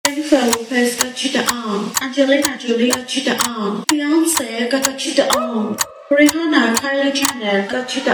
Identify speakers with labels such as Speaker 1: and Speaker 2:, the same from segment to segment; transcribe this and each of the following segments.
Speaker 1: Jennifer Lopez got you the Angelina Jolie got you the Beyonce got you the Rihanna, Kylie Jenner got you the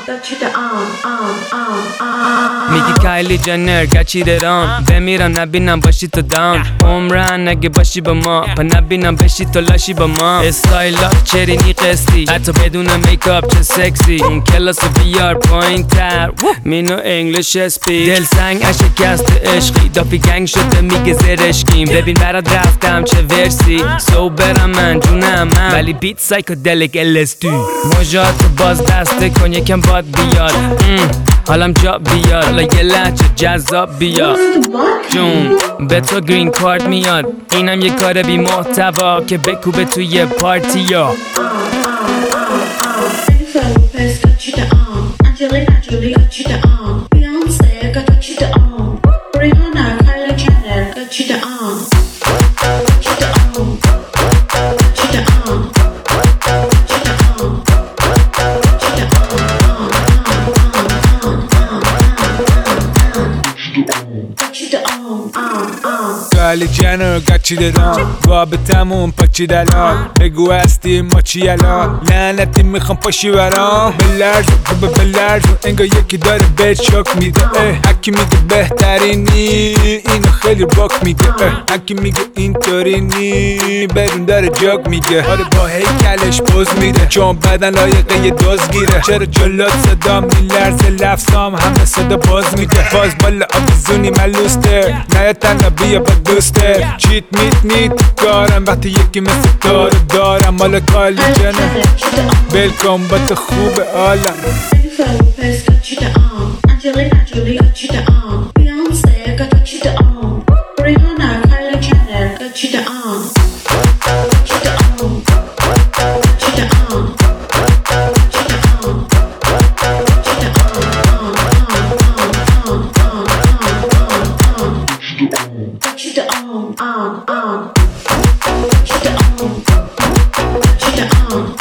Speaker 2: میگی کایلی جنر گچیده رام بمیرم نبینم باشی تو دام عمرن اگه باشی با ما پا نبینم بشی تو لاشی با ما استایلات چرینی قسطی حتی بدون میکاپ چه سکسی اون کلاس بیار پایین تر مینو انگلیش اسپیک دل سنگ شکست عشقی دافی گنگ شده میگه زرشکیم ببین برات رفتم چه ورسی سوبرم من جونم من ولی بیت سایکودلیک LSD موجات باز دسته کن یکم باد بیاد حالم جا بیاد حالا یه لحجه جذاب بیاد جون به تو گرین کارت میاد اینم یه کار بی محتوا که بکوبه توی پارتی ها
Speaker 1: Jennifer Lopez got you the Angelina Jolie got you the Beyonce got you the Rihanna, Kylie Jenner got you the
Speaker 3: کایلی جنر گچیده دام بابتمون پاچیده الان بگو هستی ما چی الان لعنتی میخوام پاشی برام بلرز انگار یکی داره بهت شوک میده هکی میگه بهترینی اینو خیلی باک میگه هکی میگه اینطوری نی بدون داره جاک میگه آره با هیکلش پوز میده چون بدن لایقه یه دوز گیره چرا جلات صدا میلرزه لفظام همه صدا باز میده باز بالا آویزونی ملوسته نه تنها بیا با دوسته چیت میت نیت کارم وقتی یکی مثل تو دارم مال کایلی جنر بلکن با تو خوب عالم
Speaker 1: Jennifer Lopez got you the Angelina Jolie got you the Beyonce got you the Rihanna, Kylie Jenner got you the Got you the